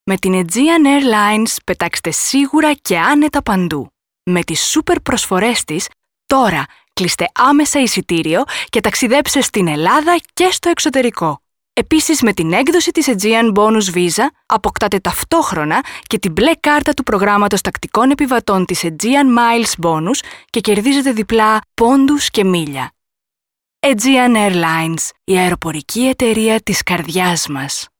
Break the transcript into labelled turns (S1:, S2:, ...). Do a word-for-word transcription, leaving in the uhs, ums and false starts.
S1: Με την Aegean Airlines πετάξτε σίγουρα και άνετα παντού. Με τις σούπερ προσφορές της, τώρα κλείστε άμεσα εισιτήριο και ταξιδέψτε στην Ελλάδα και στο εξωτερικό. Επίσης, με την έκδοση της Aegean Bonus Visa, αποκτάτε ταυτόχρονα και την μπλε κάρτα του προγράμματος τακτικών επιβατών της Aegean Miles Bonus και κερδίζετε διπλά πόντους και μίλια. Aegean Airlines, η αεροπορική εταιρεία της καρδιάς μας.